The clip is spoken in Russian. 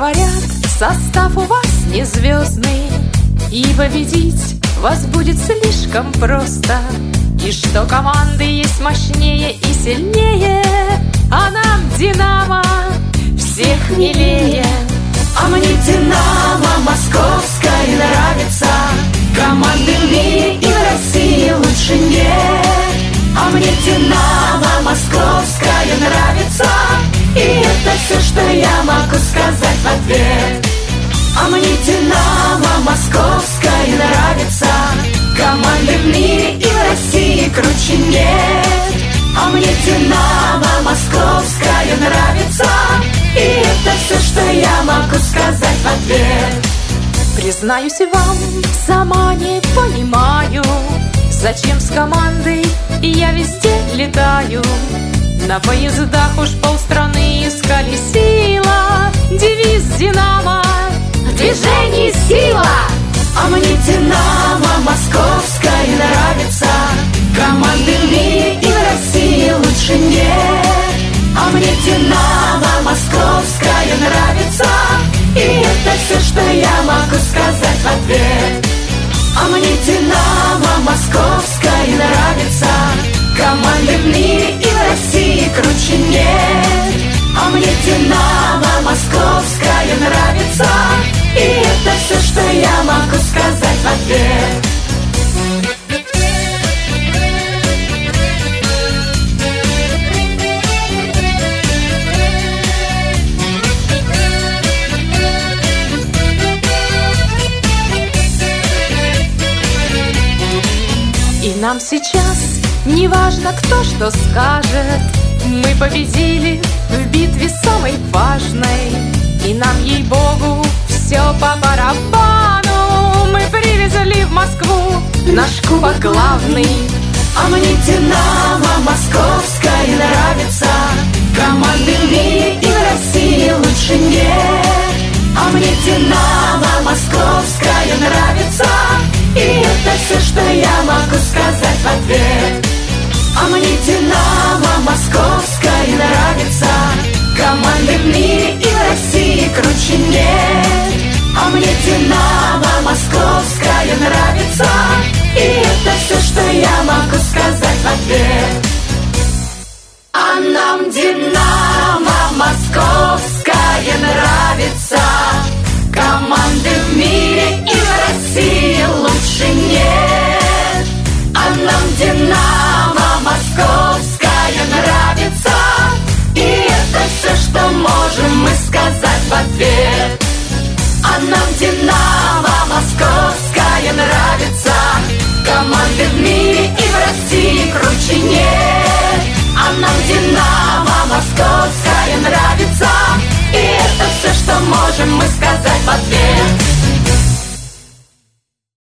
Говорят, состав у вас не звездный, и победить вас будет слишком просто, и что команды есть мощнее и сильнее, а нам Динамо всех милее. А мне Динамо московская нравится, команды в мире и в России лучше нет. А мне Динамо московская нравится, и это все, что я могу сказать в ответ. А мне Динамо московская нравится, команды в мире и в России круче нет. А мне Динамо московская нравится, и это все, что я могу сказать в ответ. Признаюсь вам, сама не понимаю, зачем с командой я везде летаю. На поездах уж полстраны исколесила девиз Динамо в движении сила. А мне Динамо московская нравится, команды в мире и в России лучше нет. А мне Динамо московская нравится, и это все, что я могу сказать в ответ. А мне Динамо московская нравится, команды в мире и в России круче нет. А мне Динамо московская нравится, и это все, что я могу сказать в ответ. И нам сейчас не важно, кто что скажет, мы победили в битве самой важной, и нам, ей-богу, все по барабану. Мы привезли в Москву наш кубок главный. А мне Динамо московская нравится, команды в мире и в России лучше нет. А мне Динамо московская нравится, и это все, что я могу сказать в ответ. А мне Динамо московская нравится, команды в мире и в России круче нет. А мне Динамо московская нравится, и это все, что я могу сказать в ответ. А нам Динамо московская нравится, команды в мире и в России лучше нет. А нам Динамо московская нравится, и это все, что можем мы сказать в ответ. А нам Динамо